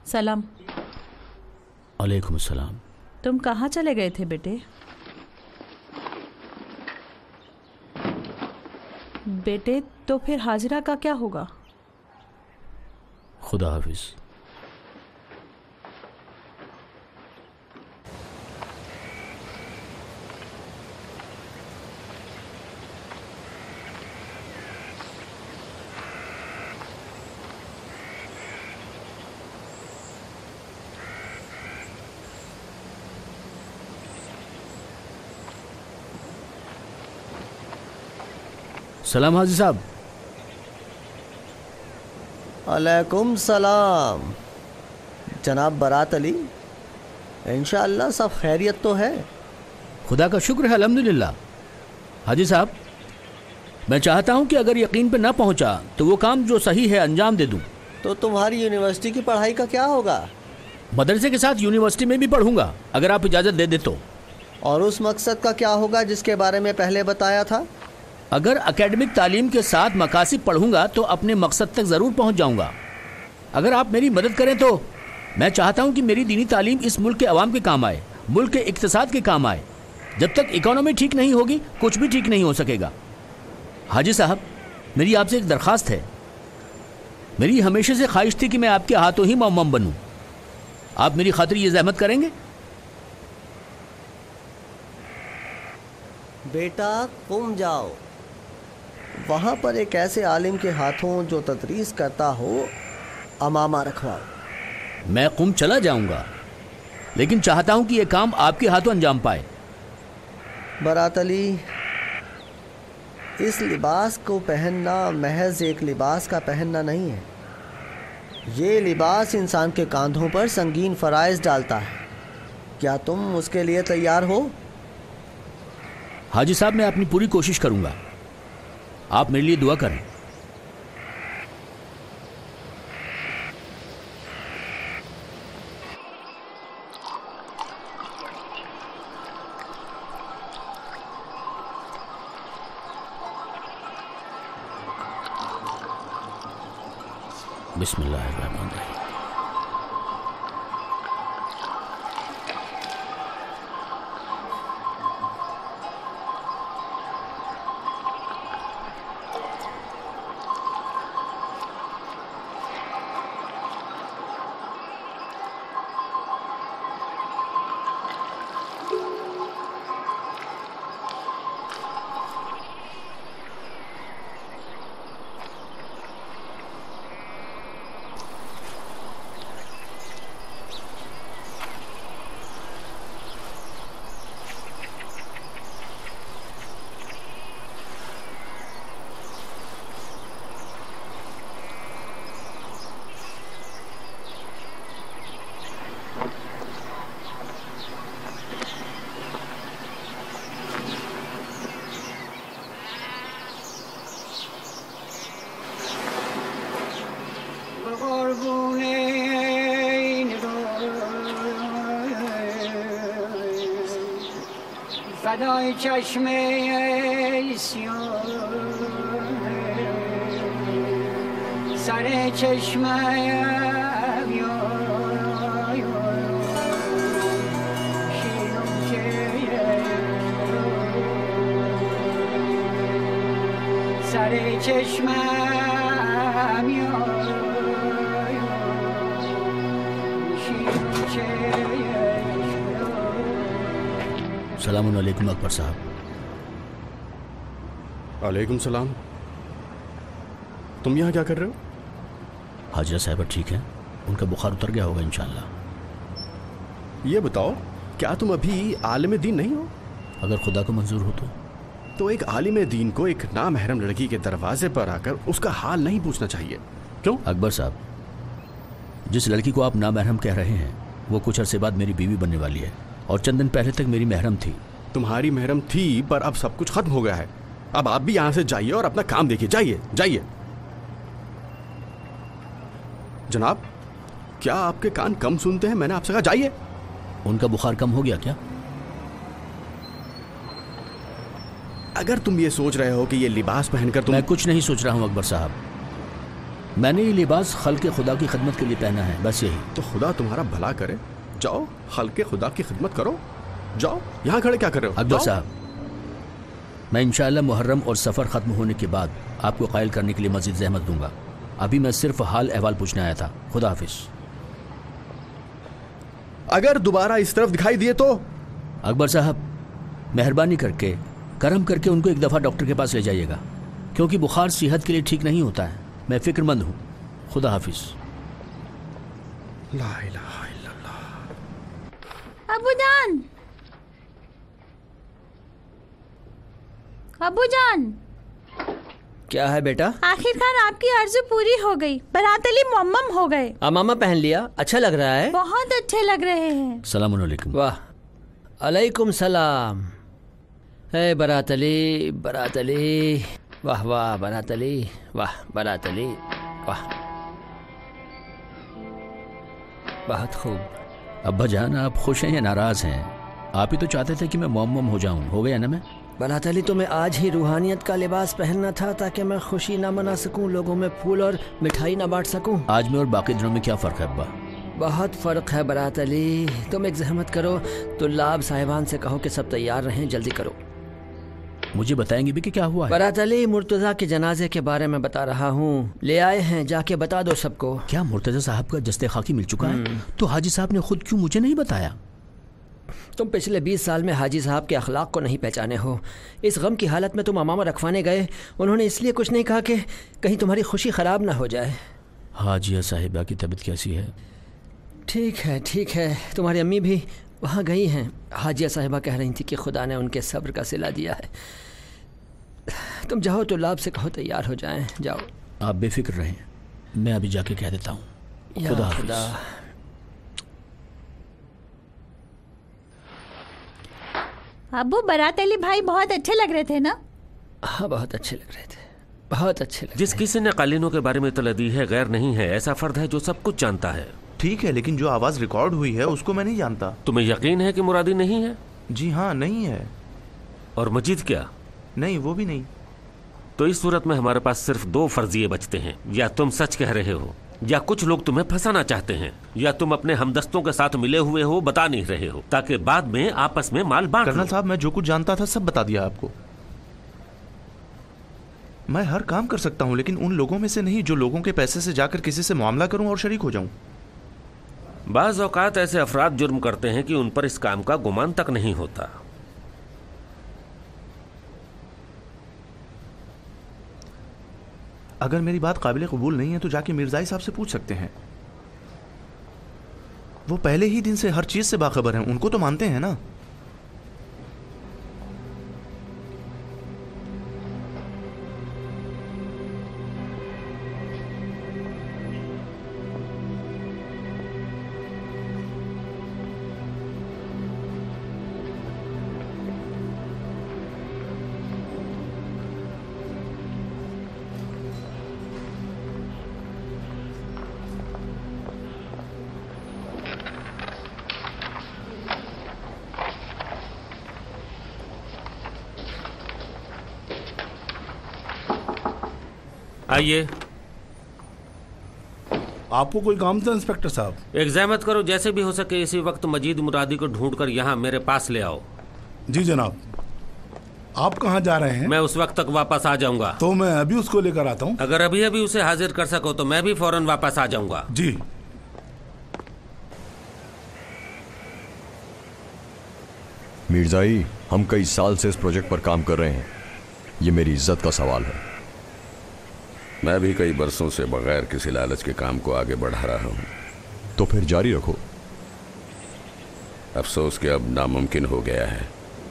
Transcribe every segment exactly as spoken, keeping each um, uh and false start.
सलाम। अलैकुम सलाम। तुम कहाँ चले गए थे बेटे? बेटे तो फिर हाजिरा का क्या होगा? खुदा हाफिज। सलाम हाजी साहब। अलैकुम सलाम जनाब बारात अली, इंशाअल्लाह सब खैरियत तो है? खुदा का शुक्र है, अल्हम्दुलिल्लाह। हाजी साहब, मैं चाहता हूं कि अगर यकीन पे ना पहुंचा तो वो काम जो सही है अंजाम दे दूं। तो तुम्हारी यूनिवर्सिटी की पढ़ाई का क्या होगा? मदरसे के साथ यूनिवर्सिटी में भी पढ़ूंगा, अगर आप इजाज़त दे दे तो। और उस मकसद का क्या होगा जिसके बारे में पहले बताया था? अगर एकेडमिक तालीम के साथ मकासिद पढ़ूंगा तो अपने मकसद तक ज़रूर पहुंच जाऊंगा। अगर आप मेरी मदद करें तो मैं चाहता हूं कि मेरी दीनी तालीम इस मुल्क के अवाम के काम आए, मुल्क के इक्तिसाद के काम आए। जब तक इकोनॉमी ठीक नहीं होगी कुछ भी ठीक नहीं हो सकेगा। हाजी साहब, मेरी आपसे एक दरख्वास्त है। मेरी हमेशा से ख्वाहिश थी कि मैं आपके हाथों ही मौमम बनूं। आप मेरी खातिर ये जहमत करेंगे? बेटा तुम जाओ, वहाँ पर एक ऐसे आलिम के हाथों जो तदरीस करता हो अमामा रखवाओ। मैं कुम चला जाऊंगा, लेकिन चाहता हूं कि यह काम आपके हाथों अंजाम पाए। बारात अली, इस लिबास को पहनना महज एक लिबास का पहनना नहीं है। ये लिबास इंसान के कांधों पर संगीन फ़राइज़ डालता है। क्या तुम उसके लिए तैयार हो? हाजी साहब, मैं अपनी पूरी कोशिश करूंगा। आप मेरे लिए दुआ करें। बिस्मिल्लाहिर्रहमानिर्रहीम। فدای چشم سیاه سر چشمم یا شیرم که سر چشمم یا شیرم که सलाम अलैकुम अकबर साहब। अलैकुम सलाम। तुम यहाँ क्या कर रहे हो? हाजिरा साहिबा ठीक है, उनका बुखार उतर गया होगा इंशाल्लाह। ये बताओ, क्या तुम अभी आलिम दीन नहीं हो? अगर खुदा को मंजूर हो तो तो एक आलिम दीन को एक नामहरम लड़की के दरवाजे पर आकर उसका हाल नहीं पूछना चाहिए। क्यों? अकबर साहब, जिस लड़की को आप नामहरम कह रहे हैं वो कुछ अरसे बाद मेरी बीवी बनने वाली है और चंद दिन पहले तक मेरी महरम थी। तुम्हारी महरम थी, पर अब सब कुछ खत्म हो गया है। अब आप भी यहाँ से जाइए और अपना काम देखिए। जाइए जाइए। जनाब, क्या आपके कान कम सुनते हैं? मैंने आपसे कहा जाइए। उनका बुखार कम हो गया क्या? अगर तुम ये सोच रहे हो कि ये लिबास पहनकर तुम... मैं कुछ नहीं सोच रहा हूँ अकबर साहब। मैंने ये लिबास खल्क़े खुदा की खिदमत के लिए पहना है, बस यही। तो खुदा तुम्हारा भला करे, जाओ खल्क़े खुदा की खिदमत करो। जाओ, यहाँ खड़े क्या कर रहे हो? अकबर साहब, मैं इंशाअल्लाह मुहर्रम और सफ़र ख़त्म होने के बाद आपको कायल करने के लिए मज़ीद ज़हमत दूंगा। अभी मैं सिर्फ हाल अहवाल पूछने आया था। खुदा हाफिज़। अगर दोबारा इस तरफ दिखाई दिए तो? अकबर साहब, मेहरबानी करके करम करके उनको एक दफ़ा डॉक्टर के पास ले जाइएगा, क्योंकि बुखार सेहत के लिए ठीक नहीं होता है। मैं फ़िक्रमंद हूँ। खुदा हाफिज़। ला इलाहा इल्लल्लाह। अबूजान, अबूजान। क्या है बेटा? आखिरकार आपकी आरज़ू पूरी हो गई। बारात अली मुअम्मम हो गए। अमामा पहन लिया, अच्छा लग रहा है। बहुत अच्छे लग रहे हैं। सलाम अलैकुम। वाह, अलैकुम सलाम। है बारात अली, बारात अली, वाह वाह बारात अली, वाह बारात अली, वाह, बहुत खूब। अब्बा जान, आप खुश हैं या नाराज़ हैं? आप ही तो चाहते थे कि मैं मुअम्मम हो जाऊं। हो गया ना मैं? बारात अली, तुम्हें आज ही रूहानियत का लिबास पहनना था ताकि मैं खुशी ना मना सकूं, लोगों में फूल और मिठाई ना बांट सकूं। आज में और बाकी दिनों में क्या फ़र्क है अब्बा? बहुत फ़र्क है बारात अली। तुम एक जहमत करो, तो लाभ साहिबान से कहो कि सब तैयार रहें, जल्दी करो। मुझे बताएंगे भी कि क्या हुआ है? बारात अली, मुर्तज़ा के जनाजे के बारे में बता रहा हूँ, ले आए हैं, जाके बता दो सबको। क्या मुर्तज़ा साहब का जस्ते खाकी मिल चुका है? तो हाजी साहब ने खुद क्यों मुझे नहीं बताया? तुम पिछले बीस साल में हाजी साहब के अखलाक को नहीं पहचाने हो। इस गम की हालत में तुम अमामा रखवाने गए, उन्होंने इसलिए कुछ नहीं कहा कि कहीं तुम्हारी खुशी ख़राब ना हो जाए। हाजिया साहिबा की तबीयत कैसी है? ठीक है, ठीक है। तुम्हारी अम्मी भी वहाँ गई हैं। हाजिया साहिबा कह रही थी कि खुदा ने उनके सब्र का सिला दिया है। तुम जाओ तो लाभ से कहो तैयार हो जाएं, जाओ। आप बेफिक्र रहें, मैं अभी जाके कह देता हूँ। खुदा खुदा। अबू, बारात अली भाई बहुत अच्छे लग रहे थे ना? हाँ, बहुत अच्छे लग रहे थे, बहुत अच्छे लग जिस किसी ने कालीनों के बारे में इत्तला दी है गैर नहीं है, ऐसा फर्द है जो सब कुछ जानता है। ठीक है, लेकिन जो आवाज रिकॉर्ड हुई है उसको मैं नहीं जानता। तुम्हें यकीन है कि मुरादी नहीं है? जी हाँ, नहीं है। और मजीद क्या? नहीं, वो भी नहीं। तो इस सूरत में हमारे पास सिर्फ दो फर्जिए बचते हैं। या तुम सच कह रहे हो, या कुछ लोग तुम्हें फंसाना चाहते हैं, या तुम अपने हमदस्तों के साथ मिले हुए हो, बता नहीं रहे हो, ताकि बाद में आपस में माल बांट लो। कर्नल साहब, मैं जो कुछ जानता था सब बता दिया आपको। मैं हर काम कर सकता हूँ, लेकिन उन लोगों में से नहीं जो लोगों के पैसे से जाकर किसी से मामला करूँ और शरीक हो जाऊँ। बाज़ औक़ात ऐसे अफराद जुर्म करते हैं कि उन पर इस काम का गुमान तक नहीं होता। अगर मेरी बात काबिल कबूल नहीं है तो जाके मिर्ज़ाई साहब से पूछ सकते हैं। वो पहले ही दिन से हर चीज़ से बाखबर हैं, उनको तो मानते हैं ना। आइए। आपको कोई काम था इंस्पेक्टर साहब? एक ज़हमत करो, जैसे भी हो सके इसी वक्त मजीद मुरादी को ढूंढकर यहाँ मेरे पास ले आओ। जी जनाब। आप कहाँ जा रहे हैं? मैं उस वक्त तक वापस आ जाऊंगा। तो मैं अभी उसको लेकर आता हूँ। अगर अभी अभी उसे हाजिर कर सको तो मैं भी फौरन वापस आ जाऊंगा। जी। मिर्जाई, हम कई साल से इस प्रोजेक्ट पर काम कर रहे हैं। ये मेरी इज्जत का सवाल है। मैं भी कई बरसों से बगैर किसी लालच के काम को आगे बढ़ा रहा हूँ। तो फिर जारी रखो। अफसोस कि अब नामुमकिन हो गया है।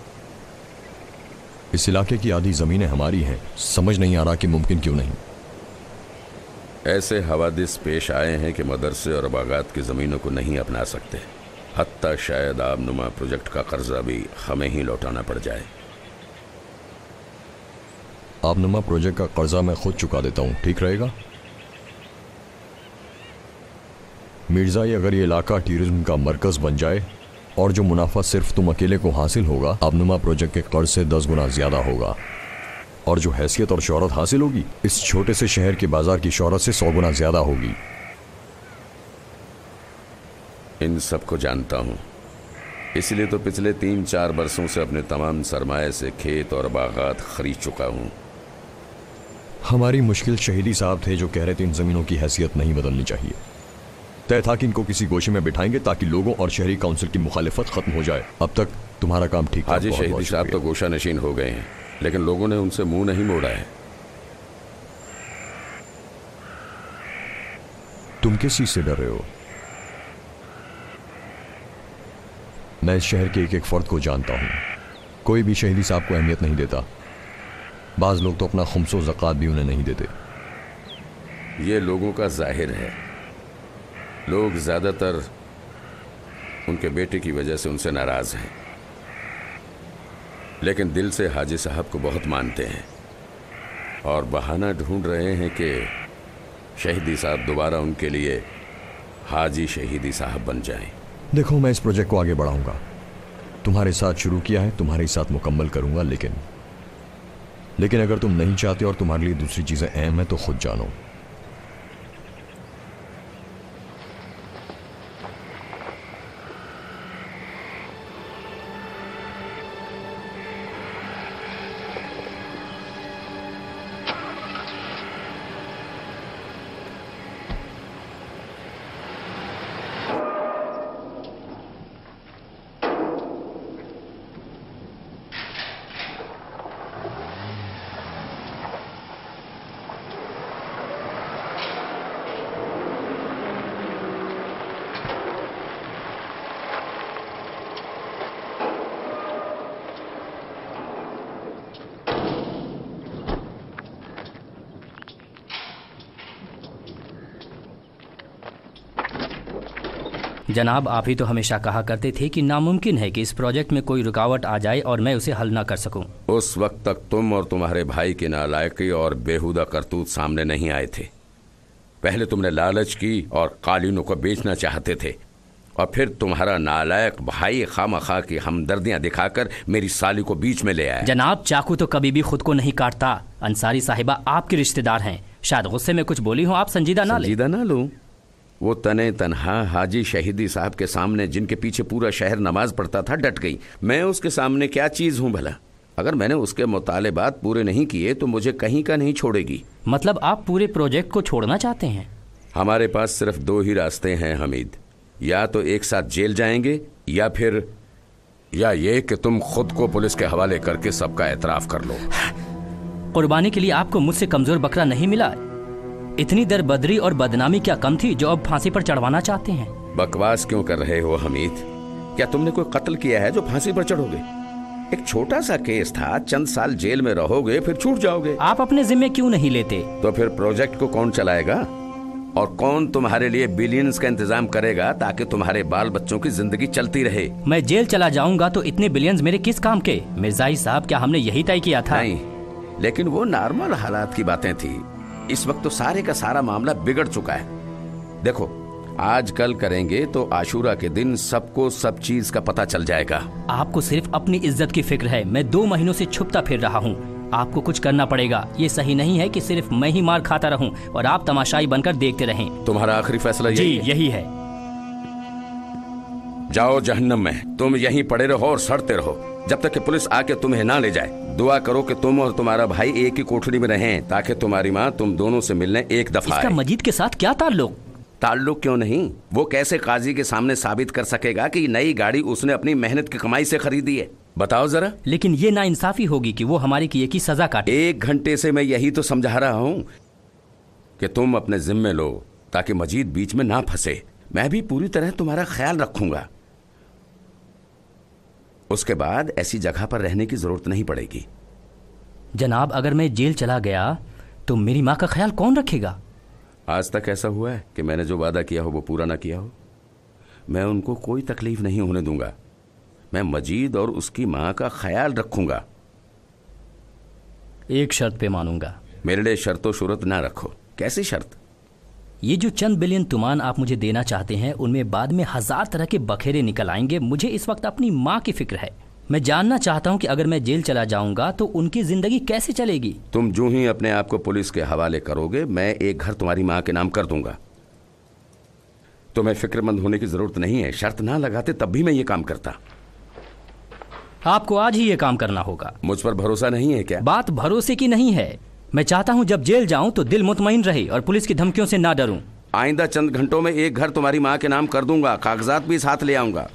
इस इलाके की आधी जमीनें हमारी हैं, समझ नहीं आ रहा कि मुमकिन क्यों नहीं। ऐसे हवादिस पेश आए हैं कि मदरसे और बागात की ज़मीनों को नहीं अपना सकते। हत्ता शायद आबनुमा प्रोजेक्ट का कर्जा भी हमें ही लौटाना पड़ जाए। आबनुमा प्रोजेक्ट का कर्जा मैं खुद चुका देता हूँ, ठीक रहेगा? मिर्ज़ाई, अगर ये इलाका टूरिज्म का मरकज़ बन जाए और जो मुनाफा सिर्फ तुम अकेले को हासिल होगा, आबनुमा प्रोजेक्ट के कर्ज से दस गुना ज़्यादा होगा। और जो हैसियत और शोहरत हासिल होगी इस छोटे से शहर के बाजार की शोहरत से सौ गुना ज्यादा होगी। इन सब को जानता हूं, इसलिए तो पिछले तीन चार बरसों से अपने तमाम सरमाए से खेत और बागात खरीद चुका हूं। हमारी मुश्किल शहीदी साहब थे जो कह रहे थे इन जमीनों की हैसियत नहीं बदलनी चाहिए। तय था कि इनको किसी गोशे में बिठाएंगे ताकि लोगों और शहरी काउंसिल की मुखालिफत खत्म हो जाए। अब तक तुम्हारा काम ठीक था। हाजी शहीदी साहब तो गोशा नशीन हो गए हैं, लेकिन लोगों ने उनसे मुंह नहीं मोड़ा है। तुम किस चीज से डर रहे हो? मैं इस शहर के एक एक फर्द को जानता हूं। कोई भी शहीदी साहब को अहमियत नहीं देता। बाज लोग तो अपना खुम्सो ज़कात भी उन्हें नहीं देते। ये लोगों का जाहिर है। लोग ज्यादातर उनके बेटे की वजह से उनसे नाराज हैं, लेकिन दिल से हाजी साहब को बहुत मानते हैं और बहाना ढूंढ रहे हैं कि शहीदी साहब दोबारा उनके लिए हाजी शहीदी साहब बन जाएं। देखो, मैं इस प्रोजेक्ट को आगे बढ़ाऊंगा। तुम्हारे साथ शुरू किया है, तुम्हारे साथ मुकम्मल करूंगा। लेकिन लेकिन अगर तुम नहीं चाहते और तुम्हारे लिए दूसरी चीजें अहम है तो खुद जानो। जनाब, आप ही तो हमेशा कहा करते थे कि नामुमकिन है कि इस प्रोजेक्ट में कोई रुकावट आ जाए और मैं उसे हल ना कर सकूं। उस वक्त तक तुम और तुम्हारे भाई की नालायकी और बेहुदा करतूत सामने नहीं आए थे। पहले तुमने लालच की और कालीनों को बेचना चाहते थे, और फिर तुम्हारा नालायक भाई खामखा की हमदर्दियां दिखाकर मेरी साली को बीच में ले आया। जनाब, चाकू तो कभी भी खुद को नहीं काटता। अंसारी साहिबा आपके रिश्तेदार हैं। शायद गुस्से में कुछ बोली हो, आप संजीदा ना ले। संजीदा ना लूं? वो तने तनहा हाजी शहीदी साहब के सामने, जिनके पीछे पूरा शहर नमाज पढ़ता था, डट गई। मैं उसके सामने क्या चीज हूँ भला? अगर मैंने उसके मुतालेबात पूरे नहीं किए तो मुझे कहीं का नहीं छोड़ेगी। मतलब आप पूरे प्रोजेक्ट को छोड़ना चाहते हैं? हमारे पास सिर्फ दो ही रास्ते हैं हमीद, या तो एक साथ जेल जाएंगे या फिर या ये कि तुम खुद को पुलिस के हवाले करके सबका एतराफ कर लो। कुर्बानी के लिए आपको मुझसे कमजोर बकरा नहीं मिला। इतनी दर बदरी और बदनामी क्या कम थी जो अब फांसी पर चढ़वाना चाहते हैं? बकवास क्यों कर रहे हो हमीद? क्या तुमने कोई कत्ल किया है जो फांसी पर चढ़ोगे? एक छोटा सा केस था, चंद साल जेल में रहोगे फिर छूट जाओगे। आप अपने जिम्मे क्यों नहीं लेते? तो फिर प्रोजेक्ट को कौन चलाएगा और कौन तुम्हारे लिए बिलियंस का इंतजाम करेगा ताकि तुम्हारे बाल बच्चों की जिंदगी चलती रहे? मैं जेल चला जाऊंगा तो इतने बिलियंस मेरे किस काम के? मिर्जाई साहब, क्या हमने यही तय किया था? नहीं, लेकिन वो नॉर्मल हालात की बातें थी। इस वक्त तो सारे का सारा मामला बिगड़ चुका है। देखो, आज कल करेंगे तो आशूरा के दिन सबको सब चीज का पता चल जाएगा। आपको सिर्फ अपनी इज्जत की फिक्र है। मैं दो महीनों से छुपता फिर रहा हूँ। आपको कुछ करना पड़ेगा। ये सही नहीं है कि सिर्फ मैं ही मार खाता रहूं और आप तमाशाई बनकर देखते रहें। तुम्हारा आखिरी फैसला यही जी है? यही है। जाओ जहन्नम में, तुम यहीं पड़े रहो और सड़ते रहो जब तक कि पुलिस आके तुम्हें ना ले जाए। दुआ करो कि तुम और तुम्हारा भाई एक ही कोठरी में रहें ताकि तुम्हारी माँ तुम दोनों से मिलने एक दफा इसका आए। मजीद के साथ क्या ताल्लुक? ताल्लुक क्यों नहीं? वो कैसे काजी के सामने साबित कर सकेगा कि नई गाड़ी उसने अपनी मेहनत की कमाई से खरीदी है? बताओ जरा। लेकिन ये नाइंसाफी होगी कि वो हमारी किए की सजा काटे। एक घंटे से मैं यही तो समझा रहा हूँ कि तुम अपने जिम्मे लो ताकि मजीद बीच में ना फंसे। मैं भी पूरी तरह तुम्हारा ख्याल रखूंगा। उसके बाद ऐसी जगह पर रहने की जरूरत नहीं पड़ेगी। जनाब, अगर मैं जेल चला गया तो मेरी माँ का ख्याल कौन रखेगा? आज तक ऐसा हुआ है कि मैंने जो वादा किया हो वो पूरा ना किया हो? मैं उनको कोई तकलीफ नहीं होने दूंगा। मैं मजीद और उसकी माँ का ख्याल रखूंगा। एक शर्त पे मानूंगा। मेरे लिए शर्तो शुरत ना रखो। कैसी शर्त? ये जो चंद बिलियन तुमान आप मुझे देना चाहते हैं उनमें बाद में हजार तरह के बखेरे निकल आएंगे। मुझे इस वक्त अपनी माँ की फिक्र है। मैं जानना चाहता हूँ कि अगर मैं जेल चला जाऊंगा तो उनकी जिंदगी कैसे चलेगी। तुम जो ही अपने आप को पुलिस के हवाले करोगे, मैं एक घर तुम्हारी माँ के नाम कर दूंगा। तुम्हें फिक्रमंद होने की जरूरत नहीं है। शर्त ना लगाते तब भी मैं ये काम करता। आपको आज ही ये काम करना होगा। मुझ पर भरोसा नहीं है क्या? बात भरोसे की नहीं है। मैं चाहता हूँ जब जेल जाऊं तो दिल मुतमईन रहे और पुलिस की धमकियों से ना डरूं। आइंदा चंद घंटों में एक घर तुम्हारी माँ के नाम कर दूंगा, कागजात भी साथ ले आऊंगा।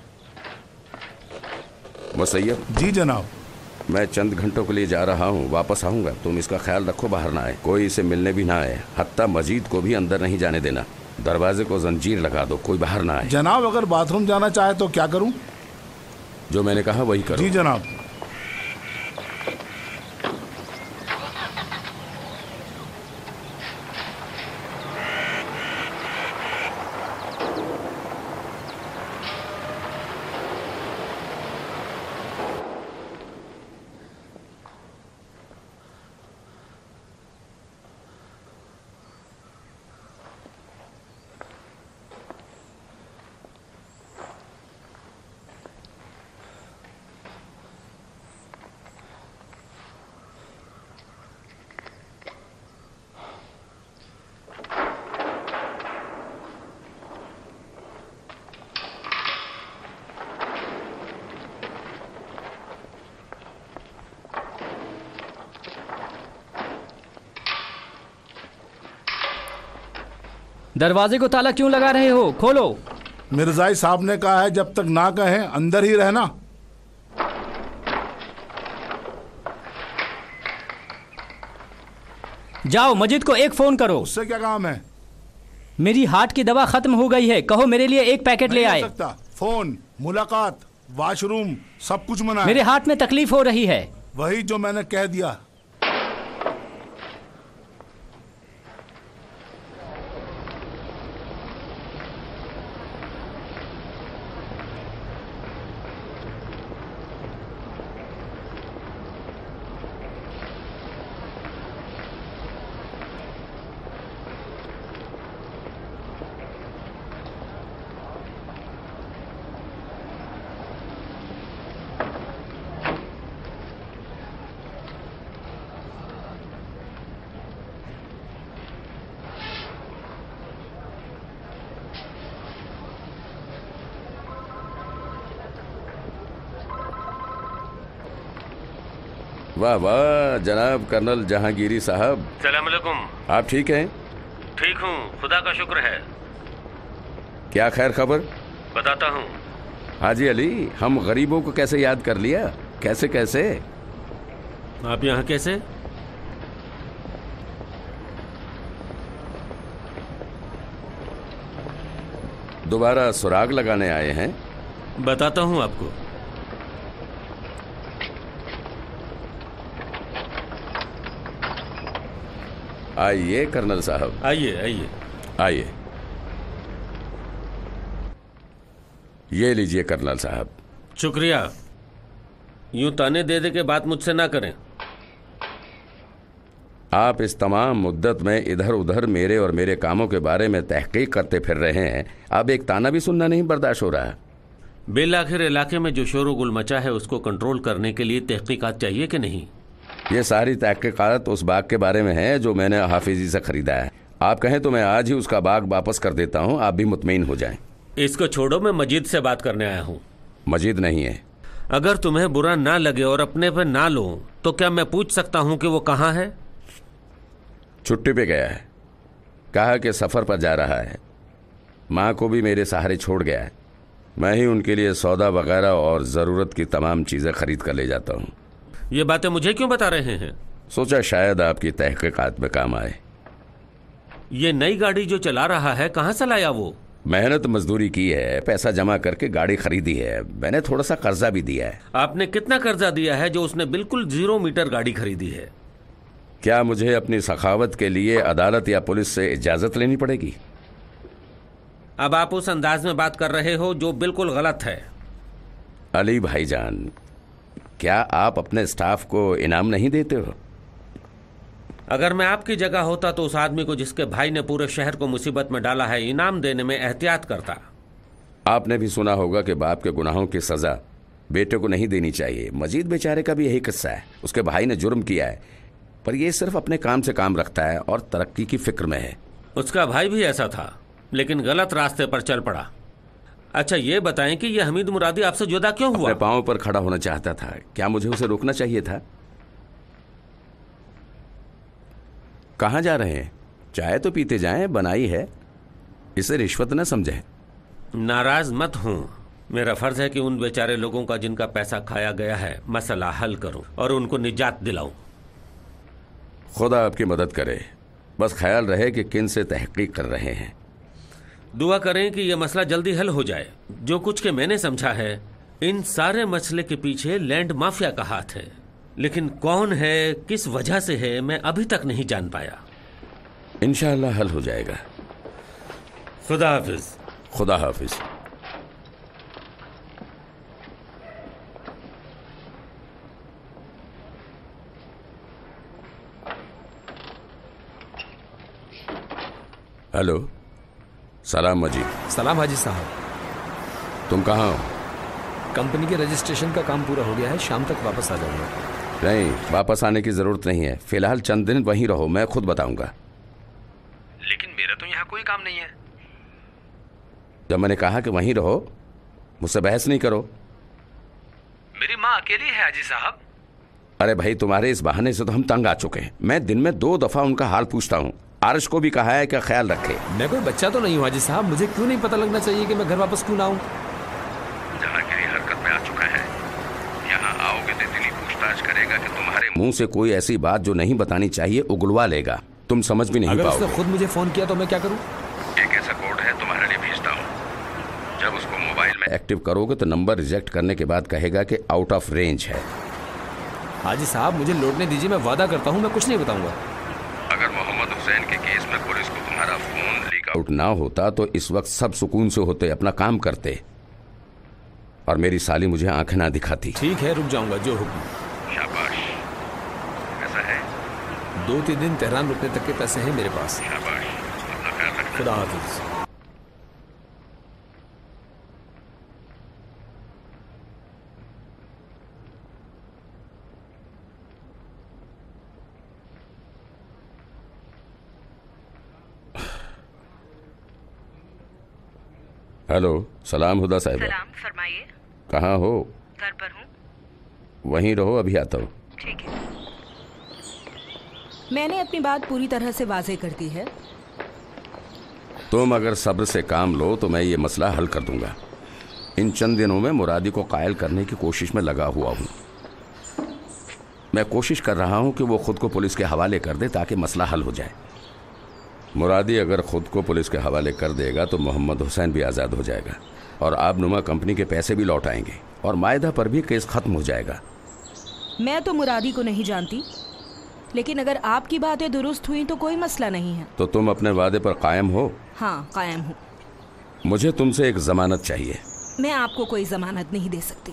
मुसैयब जी जनाब। मैं चंद घंटों के लिए जा रहा हूँ, वापस आऊंगा। तुम इसका ख्याल रखो, बाहर ना आए, कोई इसे मिलने भी ना आए, हत्ता मजीद को भी अंदर नहीं जाने देना। दरवाजे को जंजीर लगा दो, कोई बाहर ना आए। जनाब अगर बाथरूम जाना चाहे तो क्या करूं? जो मैंने कहा वही करो। जी जनाब। दरवाजे को ताला क्यों लगा रहे हो? खोलो। मिर्जाई साहब ने कहा है जब तक ना कहें अंदर ही रहना। जाओ मजिद को एक फोन करो। उससे क्या काम है? मेरी हार्ट की दवा खत्म हो गई है, कहो मेरे लिए एक पैकेट ले आए। सकता। फोन, मुलाकात, वॉशरूम सब कुछ मना है। मेरे हार्ट में तकलीफ हो रही है। वही जो मैंने कह दिया। वाह वाह जनाब कर्नल जहांगीरी साहब। सलाम अलैकुम। आप ठीक हैं? ठीक हूँ, खुदा का शुक्र है। क्या खैर खबर? बताता हूँ। हाजी अली, हम गरीबों को कैसे याद कर लिया? कैसे कैसे? आप यहाँ कैसे? दोबारा सुराग लगाने आए हैं? बताता हूँ आपको। आइए कर्नल साहब। आइए आइए आइए। ये लीजिए कर्नल साहब। शुक्रिया। यूं ताने दे दे के बात मुझसे ना करें। आप इस तमाम मुद्दत में इधर उधर मेरे और मेरे कामों के बारे में तहकीक करते फिर रहे हैं, अब एक ताना भी सुनना नहीं बर्दाश्त हो रहा। बिल आखिर इलाके में जो शोर गुल मचा है उसको कंट्रोल करने के लिए तहकीकात चाहिए कि नहीं? ये सारी तहकीकात उस बाग के बारे में है जो मैंने हाफिजी से खरीदा है। आप कहें तो मैं आज ही उसका बाग वापस कर देता हूँ, आप भी मुतमईन हो जाएं। इसको छोड़ो, मैं मजीद से बात करने आया हूँ। मजीद नहीं है। अगर तुम्हें बुरा ना लगे और अपने पे ना लो तो क्या मैं पूछ सकता हूँ कि वो कहाँ है? छुट्टी पे गया है, कहा कि सफर पर जा रहा है। माँ को भी मेरे सहारे छोड़ गया है। मैं ही उनके लिए सौदा वगैरह और ज़रूरत की तमाम चीज़ें खरीद कर ले जाता हूँ। ये बातें मुझे क्यों बता रहे हैं? सोचा शायद आपकी तहकीकात में काम आए। ये नई गाड़ी जो चला रहा है कहाँ से लाया वो? मेहनत मजदूरी की है, पैसा जमा करके गाड़ी खरीदी है। मैंने थोड़ा सा कर्जा भी दिया है। आपने कितना कर्जा दिया है जो उसने बिल्कुल जीरो मीटर गाड़ी खरीदी है? क्या मुझे अपनी सखावत के लिए अदालत या पुलिस से इजाजत लेनी पड़ेगी? अब आप उस अंदाज में बात कर रहे हो जो बिल्कुल गलत है। अली भाईजान, क्या आप अपने स्टाफ को इनाम नहीं देते हो? अगर मैं आपकी जगह होता तो उस आदमी को जिसके भाई ने पूरे शहर को मुसीबत में डाला है इनाम देने में एहतियात करता। आपने भी सुना होगा कि बाप के गुनाहों की सजा बेटे को नहीं देनी चाहिए। मजीद बेचारे का भी यही किस्सा है। उसके भाई ने जुर्म किया है, पर ये सिर्फ अपने काम से काम रखता है और तरक्की की फिक्र में है। उसका भाई भी ऐसा था, लेकिन गलत रास्ते पर चल पड़ा। अच्छा ये बताएं कि ये हमीद मुरादी आपसे जुदा क्यों हुआ? अपने पांव पर खड़ा होना चाहता था। क्या मुझे उसे रोकना चाहिए था? कहाँ जा रहे हैं? चाय तो पीते जाएं, बनाई है। इसे रिश्वत न समझे। नाराज मत हूँ। मेरा फर्ज है कि उन बेचारे लोगों का जिनका पैसा खाया गया है मसला हल करूं और उनको निजात दिलाऊं। खुदा आपकी मदद करे। बस ख्याल रहे कि किन से तहकीक कर रहे हैं। दुआ करें कि यह मसला जल्दी हल हो जाए। जो कुछ के मैंने समझा है, इन सारे मसले के पीछे लैंड माफिया का हाथ है, लेकिन कौन है, किस वजह से है, मैं अभी तक नहीं जान पाया। इंशाअल्लाह हल हो जाएगा। खुदा हाफिज। खुदा हाफिज। हेलो। सलाम मजीद। सलाम हाजी साहब। तुम कहाँ हो? कंपनी के रजिस्ट्रेशन का काम पूरा हो गया है, शाम तक वापस आ जाऊंगा। नहीं, वापस आने की जरूरत नहीं है। फिलहाल चंद दिन वहीं रहो, मैं खुद बताऊंगा। लेकिन मेरा तो यहाँ कोई काम नहीं है। जब मैंने कहा कि वहीं रहो, मुझसे बहस नहीं करो। मेरी माँ अकेली है हाजी साहब। अरे भाई, तुम्हारे इस बहाने से तो हम तंग आ चुके हैं। मैं दिन में दो दफा उनका हाल पूछता हूँ। आरश को भी कहा है कि ख्याल रखे। मैं कोई बच्चा तो नहीं हूँ हाजी साहब, मुझे क्यों नहीं पता लगना चाहिए कि मैं घर वापस क्यों ना आऊँ? जहांगीर हरकत में आ चुका है। यहाँ आओगे तो दिली पूछताछ करेगा कि तुम्हारे मुंह से कोई ऐसी बात जो नहीं बतानी चाहिए उगलवा लेगा। तुम समझ भी नहीं पाओगे। अगर उसने खुद मुझे फोन किया तो मैं क्या करूँ? एक ऐसा कोड है, तुम्हारे लिए भेजता हूँ। जब उसको मोबाइल में एक्टिव करोगे तो नंबर रिजेक्ट करने के बाद कहेगा कि आउट ऑफ रेंज है। हाजी साहब मुझे लौटने दीजिए, मैं वादा करता हूँ मैं कुछ नहीं बताऊंगा। अगर मोहम्मद हुसैन के केस में पुलिस को तुम्हारा फोन लीक आउट ना होता तो इस वक्त सब सुकून से होते, अपना काम करते और मेरी साली मुझे आंखें ना दिखाती। ठीक है, रुक जाऊंगा, जो हुक्म। शाबाश। ऐसा है? दो तीन दिन तेहरान रुकने तक के पैसे हैं मेरे पास। शाबाश। अपना ख्याल रखना। खुदा हाफिज। हेलो। सलाम हुदा साहिबा। सलाम, फरमाइए। कहाँ हो? घर पर हूँ। वहीं रहो, अभी आता हूँ। ठीक है। मैंने अपनी बात पूरी तरह से वाज़ेह कर दी है। तुम अगर सब्र से काम लो तो मैं ये मसला हल कर दूंगा। इन चंद दिनों में मुरादी को कायल करने की कोशिश में लगा हुआ हूँ। मैं कोशिश कर रहा हूँ कि वो खुद को पुलिस के हवाले कर दे ताकि मसला हल हो जाए। मुरादी अगर खुद को पुलिस के हवाले कर देगा तो मोहम्मद हुसैन भी आज़ाद हो जाएगा और आबनुमा कंपनी के पैसे भी लौट आएंगे और मायदा पर भी केस खत्म हो जाएगा। मैं तो मुरादी को नहीं जानती, लेकिन अगर आपकी बातें दुरुस्त हुई तो कोई मसला नहीं है। तो तुम अपने वादे पर कायम हो? हाँ, कायम हूँ। मुझे तुमसे एक जमानत चाहिए। मैं आपको कोई जमानत नहीं दे सकती।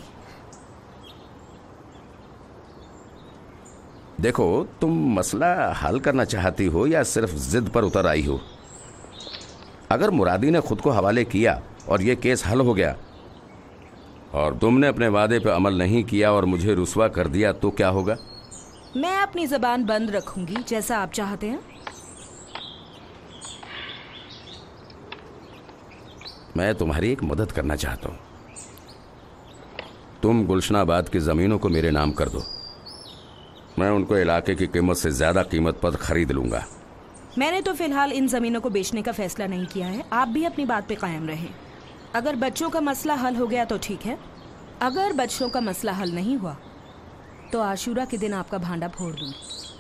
देखो, तुम मसला हल करना चाहती हो या सिर्फ जिद पर उतर आई हो? अगर मुरादी ने खुद को हवाले किया और ये केस हल हो गया और तुमने अपने वादे पर अमल नहीं किया और मुझे रुस्वा कर दिया तो क्या होगा? मैं अपनी जबान बंद रखूंगी, जैसा आप चाहते हैं। मैं तुम्हारी एक मदद करना चाहता हूँ। तुम गुलशनाबाद की जमीनों को मेरे नाम कर दो। मैं उनको इलाके की कीमत से ज्यादा कीमत पर खरीद लूंगा। मैंने तो फिलहाल इन जमीनों को बेचने का फैसला नहीं किया है। आप भी अपनी बात पे कायम रहें। अगर बच्चों का मसला हल हो गया तो ठीक है, अगर बच्चों का मसला हल नहीं हुआ तो आशूरा के दिन आपका भांडा फोड़ दूंगी।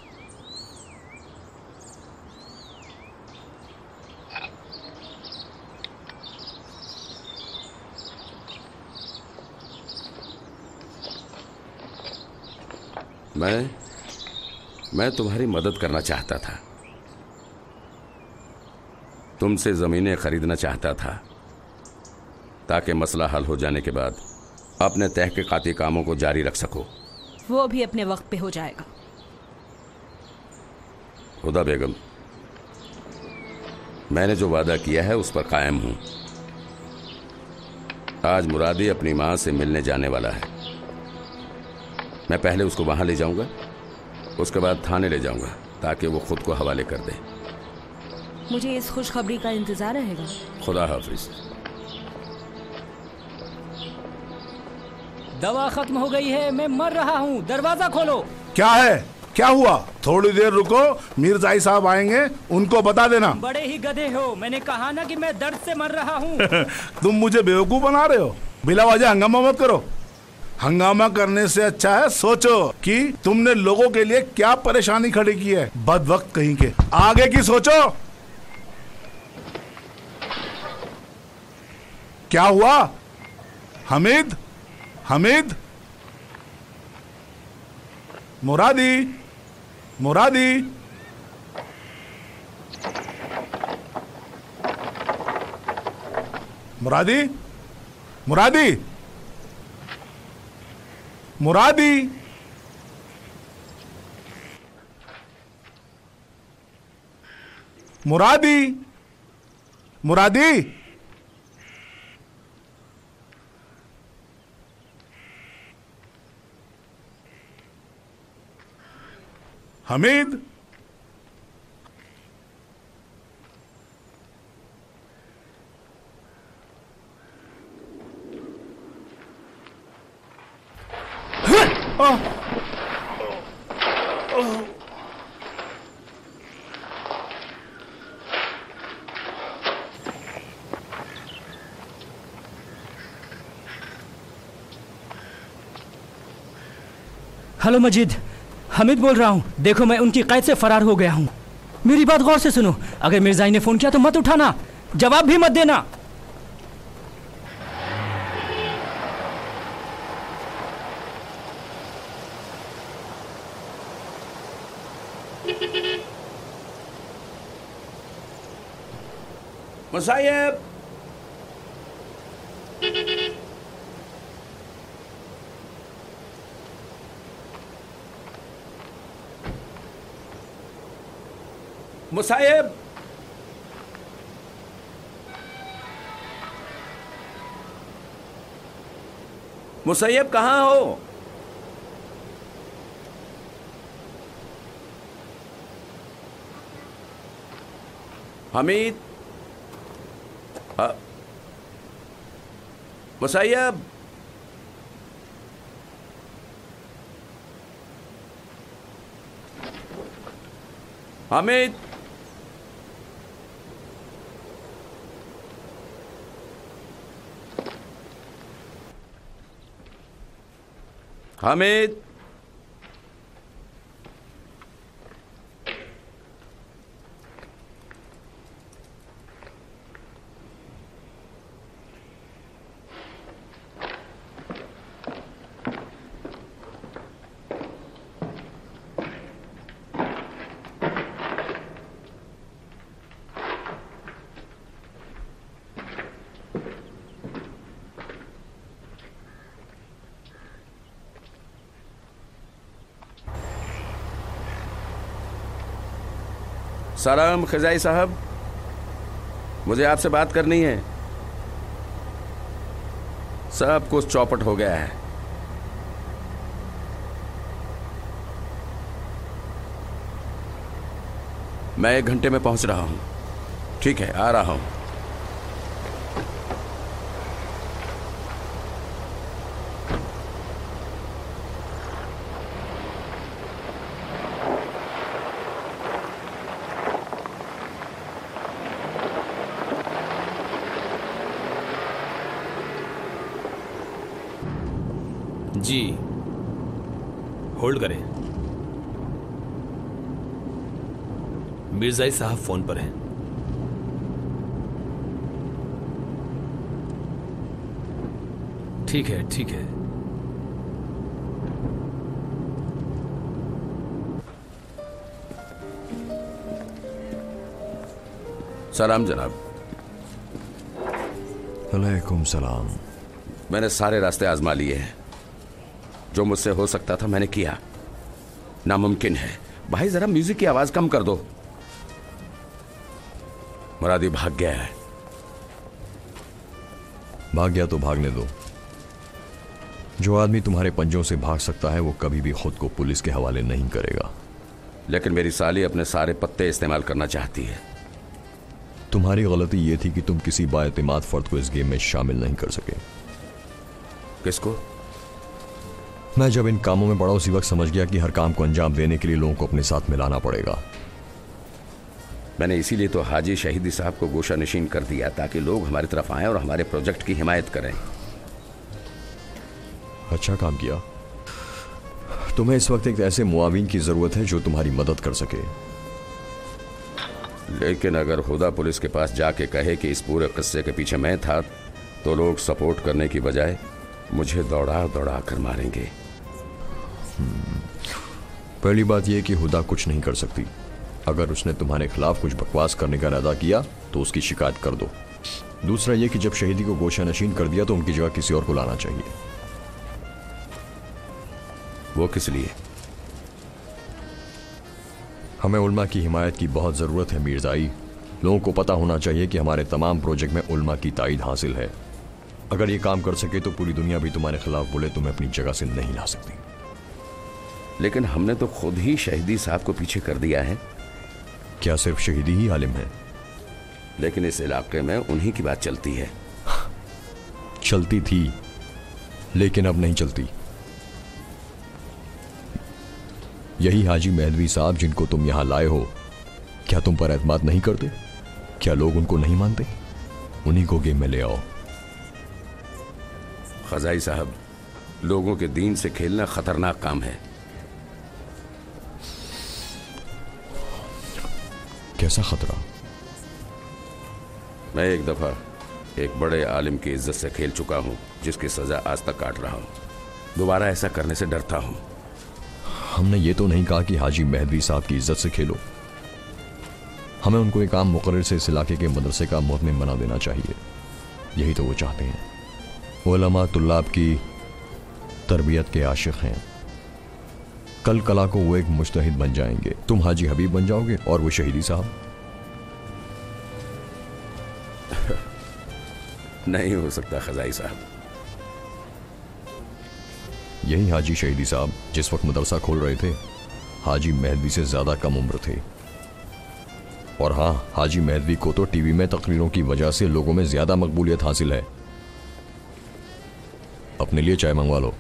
मैं मैं तुम्हारी मदद करना चाहता था। तुमसे जमीनें खरीदना चाहता था ताकि मसला हल हो जाने के बाद अपने तहकीकाती कामों को जारी रख सको। वो भी अपने वक्त पे हो जाएगा। हुदा बेगम, मैंने जो वादा किया है उस पर कायम हूं। आज मुरादी अपनी मां से मिलने जाने वाला है। मैं पहले उसको वहां ले जाऊंगा, उसके बाद थाने ले जाऊंगा ताकि वो खुद को हवाले कर दे। मुझे इस खुशखबरी का इंतजार रहेगा। खुदा हाफिज। दवा खत्म हो गई है, मैं मर रहा हूँ, दरवाजा खोलो। क्या है, क्या हुआ? थोड़ी देर रुको, मीरजाई साहब आएंगे, उनको बता देना। बड़े ही गधे हो, मैंने कहा ना कि मैं दर्द से मर रहा हूँ। तुम मुझे बेवकूफ बना रहे हो। बिला वजह हंगामा मत करो। हंगामा करने से अच्छा है सोचो कि तुमने लोगों के लिए क्या परेशानी खड़ी की है। बदवक्त कहीं के, आगे की सोचो। क्या हुआ? हमीद, हमीद, मुरादी, मुरादी, मुरादी, मुरादी, मुरादी, मुरादी, मुरादी, हमीद, हेलो मजीद, हमीद बोल रहा हूँ। देखो मैं उनकी कैद से फरार हो गया हूँ। मेरी बात गौर से सुनो, अगर मिर्जाई ने फोन किया तो मत उठाना, जवाब भी मत देना। मुसायब, मुसायब, मुसायब कहाँ हो? हमीद, मुसायब, हमीद, हमीद, सलाम खजाई साहब, मुझे आपसे बात करनी है। सब कुछ चौपट हो गया है। मैं एक घंटे में पहुंच रहा हूं। ठीक है, आ रहा हूं। जी, होल्ड करें। मिर्जाई साहब फोन पर हैं। ठीक है, ठीक है। सलाम जनाब। वालेकुम सलाम। मैंने सारे रास्ते आजमा लिए हैं। जो मुझसे हो सकता था मैंने किया। नामुमकिन है। भाई जरा म्यूजिक की आवाज कम कर दो। मुरादी भाग गया है। भाग गया तो भागने दो। जो आदमी तुम्हारे पंजों से भाग सकता है वो कभी भी खुद को पुलिस के हवाले नहीं करेगा। लेकिन मेरी साली अपने सारे पत्ते इस्तेमाल करना चाहती है। तुम्हारी गलती ये थी कि तुम किसी बाएतिमाद फर्द को इस गेम में शामिल नहीं कर सके। किसको? मैं जब इन कामों में पड़ा उसी वक्त समझ गया कि हर काम को अंजाम देने के लिए लोगों को अपने साथ मिलाना पड़ेगा। मैंने इसीलिए तो हाजी शहीदी साहब को गोशा नशीन कर दिया ताकि लोग हमारी तरफ आएं और हमारे प्रोजेक्ट की हिमायत करें। अच्छा काम किया। तुम्हें इस वक्त एक ऐसे मुआविन की जरूरत है जो तुम्हारी मदद कर सके। लेकिन अगर खुदा पुलिस के पास जाके कहे कि इस पूरे किस्से के पीछे मैं था तो लोग सपोर्ट करने की बजाय मुझे दौड़ा दौड़ा कर मारेंगे। पहली बात यह कि हुदा कुछ नहीं कर सकती। अगर उसने तुम्हारे खिलाफ कुछ बकवास करने का इरादा किया तो उसकी शिकायत कर दो। दूसरा यह कि जब शहीदी को गोशा नशीन कर दिया तो उनकी जगह किसी और को लाना चाहिए। वो किस लिए? हमें उल्मा की हिमायत की बहुत जरूरत है मीरजाई। लोगों को पता होना चाहिए कि हमारे तमाम प्रोजेक्ट में उल्मा की ताईद हासिल है। अगर ये काम कर सके तो पूरी दुनिया भी तुम्हारे खिलाफ बोले तुम्हें अपनी जगह से नहीं ला सकती। लेकिन हमने तो खुद ही शहीदी साहब को पीछे कर दिया है। क्या सिर्फ शहीदी ही आलिम है? लेकिन इस इलाके में उन्हीं की बात चलती है। चलती थी लेकिन अब नहीं चलती। यही हाजी मेहलवी साहब जिनको तुम यहां लाए हो, क्या तुम पर एतमाद नहीं करते? क्या लोग उनको नहीं मानते? उन्हीं को गेम में ले आओ। खजाई साहब, लोगों के दीन से खेलना खतरनाक काम है। कैसा खतरा? मैं एक दफा एक बड़े आलिम की इज्जत से खेल चुका हूं जिसकी सजा आज तक काट रहा हूं। दोबारा ऐसा करने से डरता हूं। हमने ये तो नहीं कहा कि हाजी मेहदवी साहब की इज्जत से खेलो। हमें उनको एक आम मुकर्रिर से इस इलाके के मदरसे का मोहतमिम बना देना चाहिए। यही तो वो चाहते हैं। उलमा तुल्लाब की तरबियत के आशिक हैं। कल कला को वो एक मुज्तहिद बन जाएंगे। तुम हाजी हबीब बन जाओगे और वो शहीदी साहब। नहीं हो सकता खजाई साहब। यही हाजी शहीदी साहब जिस वक्त मदरसा खोल रहे थे हाजी मेहदवी से ज्यादा कम उम्र थे। और हाँ, हाजी मेहदवी को तो टीवी में तकरीरों की वजह से लोगों में ज्यादा मकबूलियत हासिल है। अपने लिए चाय मंगवा लो।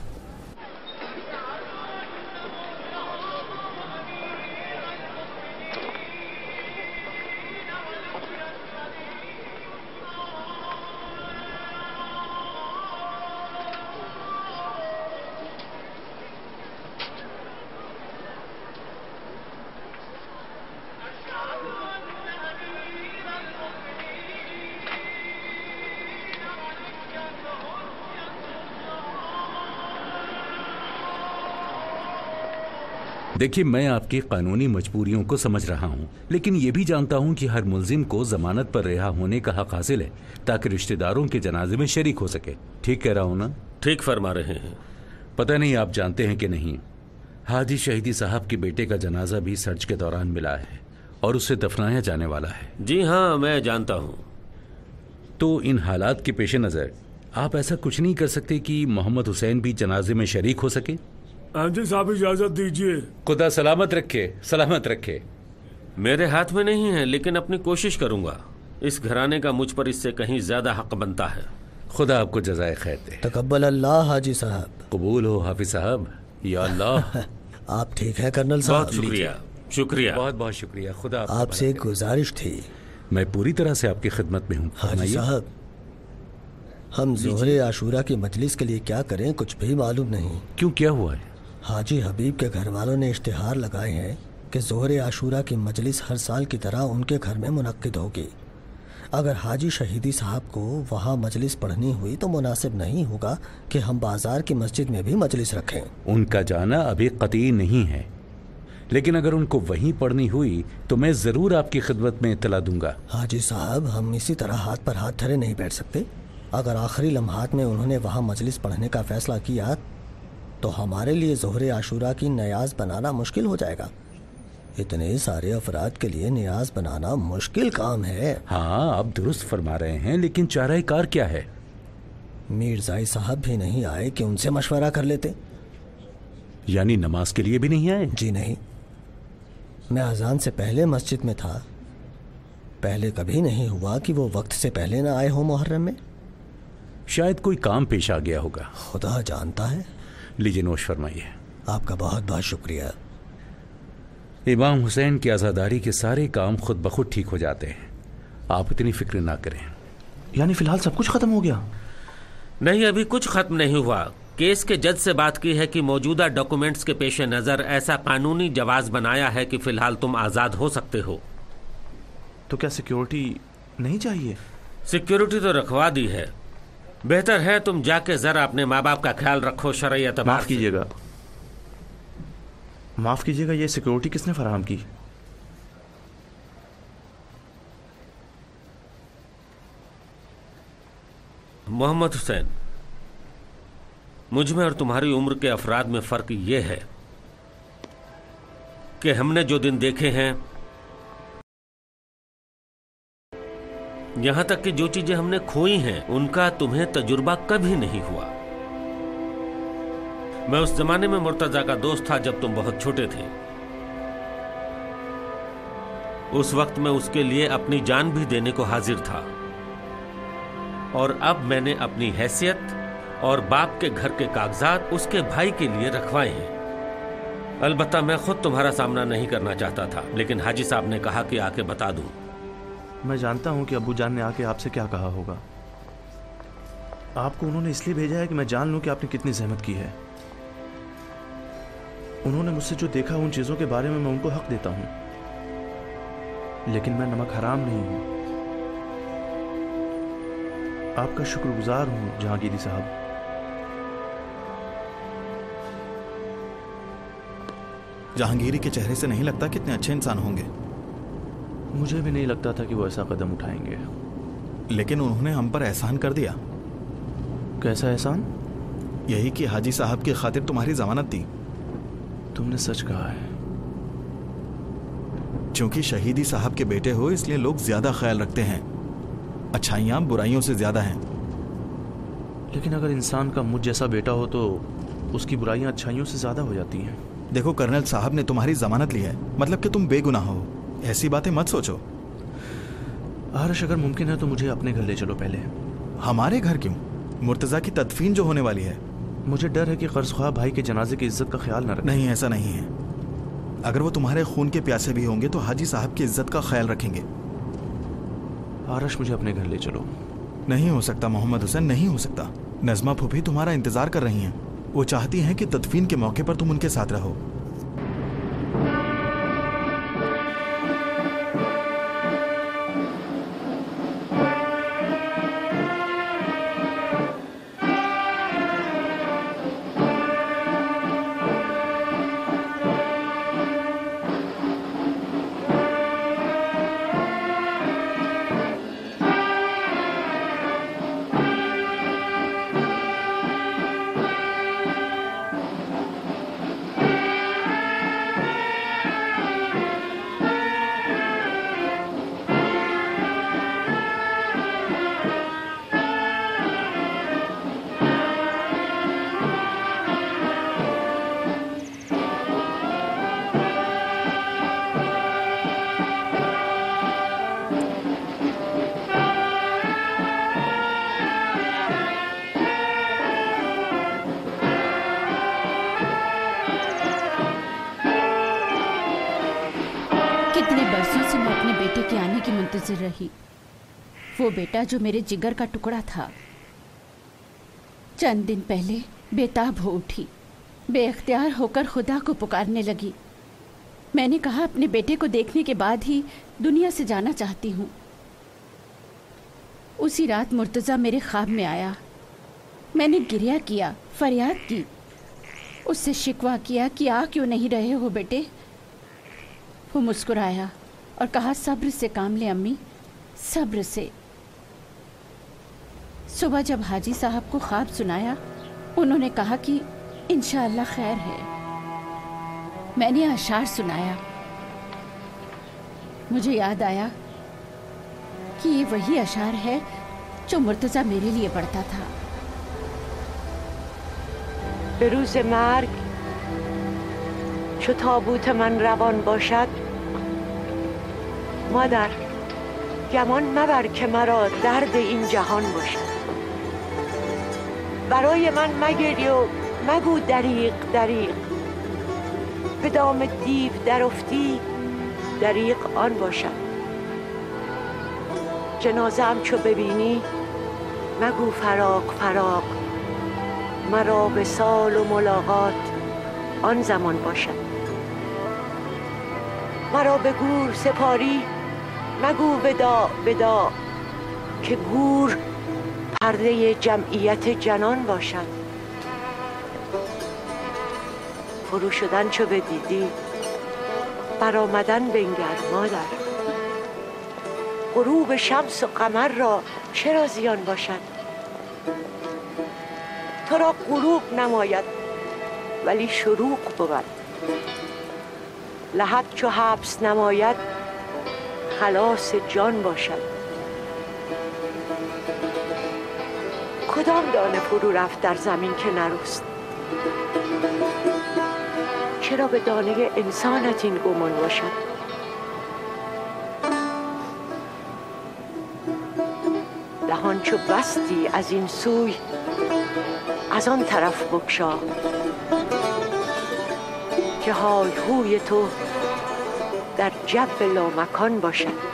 देखिए, मैं आपकी कानूनी मजबूरियों को समझ रहा हूँ, लेकिन ये भी जानता हूँ कि हर मुलजिम को जमानत पर रिहा होने का हक हासिल है ताकि रिश्तेदारों के जनाजे में शरीक हो सके। ठीक कह रहा हूँ ना? ठीक फरमा रहे हैं। पता नहीं आप जानते हैं कि नहीं, हाजी शहीदी साहब के बेटे का जनाजा भी सर्च के दौरान मिला है और उसे दफनाया जाने वाला है। जी हाँ, मैं जानता हूँ। तो इन हालात के पेश नज़र आप ऐसा कुछ नहीं कर सकते कि मोहम्मद हुसैन भी जनाजे में शरीक हो सके? हाँ जी साहब, इजाजत दीजिए। खुदा सलामत रखे, सलामत रखे। मेरे हाथ में नहीं है, लेकिन अपनी कोशिश करूंगा। इस घराने का मुझ पर इससे कहीं ज्यादा हक बनता है। खुदा आपको जज़ाए खैर दे। तकब्बल अल्लाह हाजी साहब। कबूल हो हाफिज साहब। या अल्लाह। आप ठीक है कर्नल साहब? बहुत शुक्रिया, शुक्रिया, बहुत बहुत शुक्रिया। खुदा आपसे एक गुजारिश थी। मैं पूरी तरह से आपकी खिदमत में हूँ हाजी साहब। हम जोहरे आशूरा की मजलिस के लिए क्या करें कुछ भी मालूम नहीं। क्यों, क्या हुआ है? हाजी हबीब के घर वालों ने इश्तिहार लगाए हैं कि जोहरे आशूरा की मजलिस हर साल की तरह उनके घर में मुनक्किद होगी। अगर हाजी शहीदी साहब को वहाँ मजलिस पढ़नी हुई तो मुनासिब नहीं होगा कि हम बाजार की मस्जिद में भी मजलिस रखें। उनका जाना अभी कतई नहीं है, लेकिन अगर उनको वहीं पढ़नी हुई तो मैं जरूर आपकी खिदमत में इत्तला दूंगा। हाजी साहब, हम इसी तरह हाथ पर हाथ धरे नहीं बैठ सकते। अगर आखिरी लम्हात में उन्होंने वहाँ मजलिस पढ़ने का फैसला किया तो हमारे लिए जोहरे आशूरा की नयाज बनाना मुश्किल हो जाएगा। इतने सारे अफराद के लिए नियाज बनाना मुश्किल काम है। हाँ, आप दुरुस्त फरमा रहे हैं, लेकिन चाराए कार क्या है? मीरजाई साहब भी नहीं आए कि उनसे मशवरा कर लेते? यानी नमाज के लिए भी नहीं आए? जी नहीं, मैं अजान से पहले मस्जिद में था। पहले कभी नहीं हुआ कि वो वक्त से पहले ना आए हो मुहर्रम में। शायद कोई काम पेश आ गया होगा। खुदा जानता है। लीजिए नोश फरमाइए। आपका बहुत बहुत शुक्रिया। इमाम हुसैन की आज़ादारी के सारे काम खुद ब खुद ठीक हो जाते हैं, आप इतनी फिक्र ना करें। यानी फिलहाल सब कुछ खत्म हो गया? नहीं, अभी कुछ खत्म नहीं हुआ। केस के जज से बात की है कि मौजूदा डॉक्यूमेंट्स के पेश नज़र ऐसा कानूनी जवाज बनाया है कि फिलहाल तुम आज़ाद हो सकते हो। तो क्या सिक्योरिटी नहीं चाहिए? सिक्योरिटी तो रखवा दी है। बेहतर है तुम जाके जरा अपने माँ बाप का ख्याल रखो। शरीयत माफ कीजिएगा, माफ कीजिएगा, ये सिक्योरिटी किसने फराहम की? मोहम्मद हुसैन, मुझ में और तुम्हारी उम्र के अफराद में फर्क ये है कि हमने जो दिन देखे हैं, यहां तक कि जो चीजें हमने खोई हैं, उनका तुम्हें तजुर्बा कभी नहीं हुआ। मैं उस जमाने में मुर्तजा का दोस्त था जब तुम बहुत छोटे थे। उस वक्त मैं उसके लिए अपनी जान भी देने को हाजिर था, और अब मैंने अपनी हैसियत और बाप के घर के कागजात उसके भाई के लिए रखवाए हैं। अलबत्ता मैं खुद तुम्हारा सामना नहीं करना चाहता था, लेकिन हाजी साहब ने कहा कि आके बता दूं। मैं जानता हूं कि अब्बू जान ने आके आपसे क्या कहा होगा। आपको उन्होंने इसलिए भेजा है कि मैं जान लूं कि आपने कितनी जहमत की है। उन्होंने मुझसे जो देखा उन चीजों के बारे में मैं उनको हक देता हूं, लेकिन मैं नमक हराम नहीं हूं। आपका शुक्रगुजार हूं जहांगीरी साहब। जहांगीरी के चेहरे से नहीं लगता कितने अच्छे इंसान होंगे। मुझे भी नहीं लगता था कि वो ऐसा कदम उठाएंगे, लेकिन उन्होंने हम पर एहसान कर दिया। कैसा एहसान? यही कि हाजी साहब की खातिर तुम्हारी जमानत दी। तुमने सच कहा है। क्योंकि शहीदी साहब के बेटे हो इसलिए लोग ज्यादा ख्याल रखते हैं। अच्छाइयां बुराइयों से ज्यादा हैं। लेकिन अगर इंसान का मुझ जैसा बेटा हो तो उसकी बुराइयां अच्छाइयों से ज्यादा हो जाती हैं। देखो, कर्नल साहब ने तुम्हारी जमानत ली है, मतलब कि तुम बेगुनाह हो। ऐसी बातें मत सोचो। आरश, अगर मुमकिन है तो मुझे अपने घर ले चलो पहले। हमारे घर क्यों? मुर्तजा की तदफीन जो होने वाली है। मुझे डर है कि कर्जख्वाह भाई के जनाजे की इज्जत का ख्याल न रखें। नहीं, ऐसा नहीं है। अगर वो तुम्हारे खून के प्यासे भी होंगे तो हाजी साहब की इज्जत का ख्याल रखेंगे। आरश, मुझे अपने घर ले चलो। नहीं हो सकता मोहम्मद हुसैन, नहीं हो सकता। नजमा फूफी तुम्हारा इंतजार कर रही हैं। वो चाहती हैं कि तदफीन के मौके पर तुम उनके साथ रहो। रही। वो बेटा जो मेरे जिगर का टुकड़ा था, चंद दिन पहले बेताब हो उठी, बेअख्तियार होकर खुदा को पुकारने लगी। मैंने कहा अपने बेटे को देखने के बाद ही दुनिया से जाना चाहती हूँ। उसी रात मुर्तज़ा मेरे ख्वाब में आया। मैंने गिरिया किया, फरियाद की, उससे शिकवा किया कि आ क्यों नहीं रहे हो बेटे। वो मुस्कुराया और कहा सब्र से काम ले अम्मी, सब्र से। सुबह जब हाजी साहब को ख्वाब सुनाया, उन्होंने कहा कि इंशाअल्लाह खैर है। मैंने अशार सुनाया। मुझे याद आया कि ये वही अशार है जो मुर्तज़ा मेरे लिए पढ़ता था। به روز مرگ چو تابوت من روان باشد، مادر گمان مبر که مرا درد این جهان باشد. برای من مگری و مگو دریغ دریغ، به دام دیو در افتی دریغ آن باشد. جنازه‌ام چو ببینی مگو فراق فراق، مرا وصال و ملاقات آن زمان باشد. مرا به گور سپاری مگو وداع وداع، که گور پرده جمعیت جنان باشد. فرو شدن چو بدیدی برآمدن بنگر مادر، غروب شمس و قمر را چرا زیان باشد. تو را غروب نماید ولی شروق بود، لحد چو حبس نماید خلاص جان باشد. کدام دانه فرو رفت در زمین که نرست؟ چرا به دانه انسانت این گمان باشد؟ دهان چو بستی از این سوی از آن طرف بگشا، که های هوی تو در جو لامکان باشد.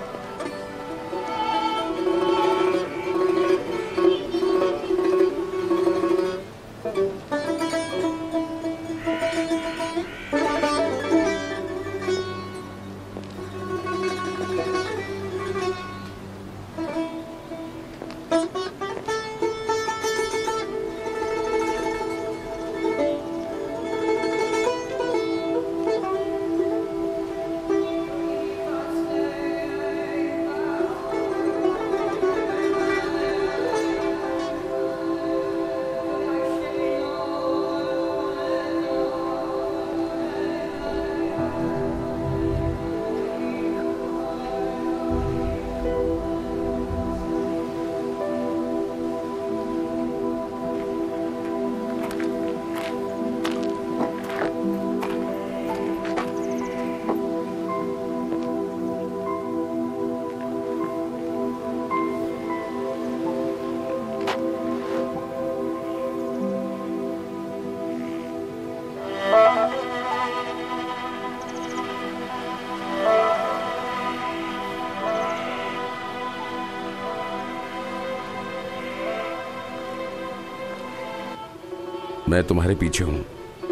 मैं तुम्हारे पीछे हूँ।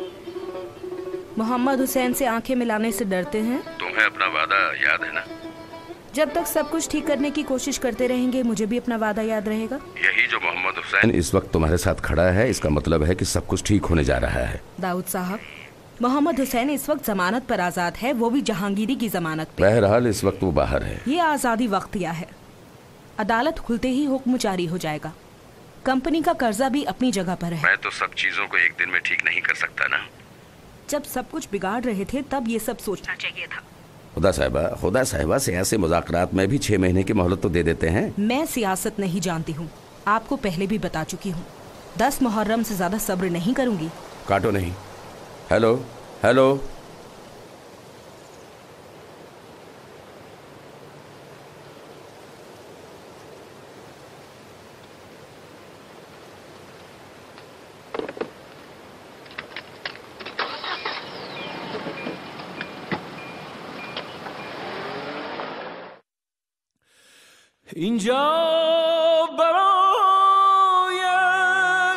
मोहम्मद हुसैन से आंखें मिलाने से डरते हैं? तुम्हें अपना वादा याद है ना? जब तक सब कुछ ठीक करने की कोशिश करते रहेंगे मुझे भी अपना वादा याद रहेगा। यही जो मोहम्मद हुसैन इस वक्त तुम्हारे साथ खड़ा है, इसका मतलब है कि सब कुछ ठीक होने जा रहा है। दाऊद साहब, मोहम्मद हुसैन इस वक्त जमानत पर आजाद है, वो भी जहांगीरी की जमानत पे। बहरहाल इस वक्त वो बाहर है। ये आज़ादी वक्तिया है, अदालत खुलते ही हुक्म जारी हो जाएगा। कंपनी का कर्जा भी अपनी जगह पर है। मैं तो सब चीजों को एक दिन में ठीक नहीं कर सकता ना। जब सब कुछ बिगाड़ रहे थे तब ये सब सोचना चाहिए था। खुदा साहिबा, खुदा साहिबा, सियासी मुज़ाकरात में भी छह महीने की मोहलत तो दे देते हैं। मैं सियासत नहीं जानती हूँ, आपको पहले भी बता चुकी हूँ। दस मुहर्रम से ज्यादा सब्र नहीं करूंगी। काटो नहीं। Hello hello, اینجا